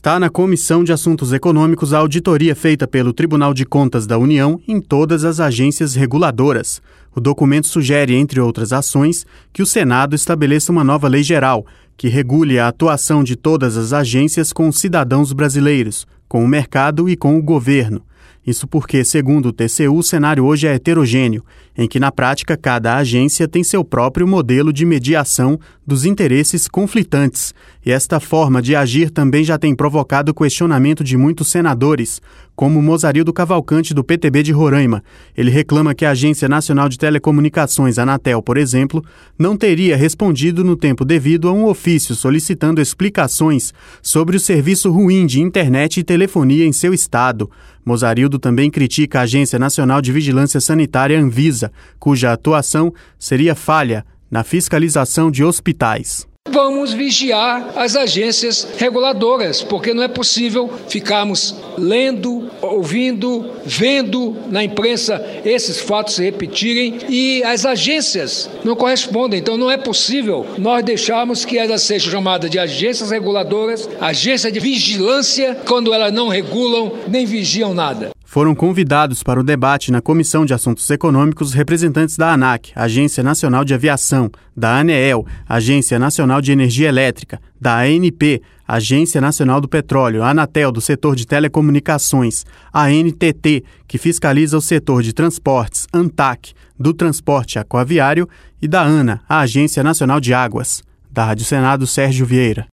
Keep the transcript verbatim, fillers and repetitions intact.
Está na Comissão de Assuntos Econômicos a auditoria feita pelo Tribunal de Contas da União em todas as agências reguladoras. O documento sugere, entre outras ações, que o Senado estabeleça uma nova lei geral, que regule a atuação de todas as agências com os cidadãos brasileiros, com o mercado e com o governo. Isso porque, segundo o T C U, o cenário hoje é heterogêneo, em que, na prática, cada agência tem seu próprio modelo de mediação dos interesses conflitantes. E esta forma de agir também já tem provocado questionamento de muitos senadores, como Mozarildo Cavalcante, do P T B de Roraima. Ele reclama que a Agência Nacional de Telecomunicações, Anatel, por exemplo, não teria respondido no tempo devido a um ofício solicitando explicações sobre o serviço ruim de internet e telefonia em seu estado. Mozarildo também critica a Agência Nacional de Vigilância Sanitária, Anvisa, cuja atuação seria falha na fiscalização de hospitais. Vamos vigiar as agências reguladoras, porque não é possível ficarmos lendo, ouvindo, vendo na imprensa esses fatos se repetirem e as agências não correspondem. Então não é possível nós deixarmos que elas sejam chamadas de agências reguladoras, agência de vigilância, quando elas não regulam nem vigiam nada. Foram convidados para o debate na Comissão de Assuntos Econômicos representantes da ANAC, Agência Nacional de Aviação, da ANEEL, Agência Nacional de Energia Elétrica, da A N P, Agência Nacional do Petróleo, a Anatel, do setor de telecomunicações, a N T T, que fiscaliza o setor de transportes, ANTAC, do transporte aquaviário, e da ANA, a Agência Nacional de Águas. Da Rádio Senado, Sérgio Vieira.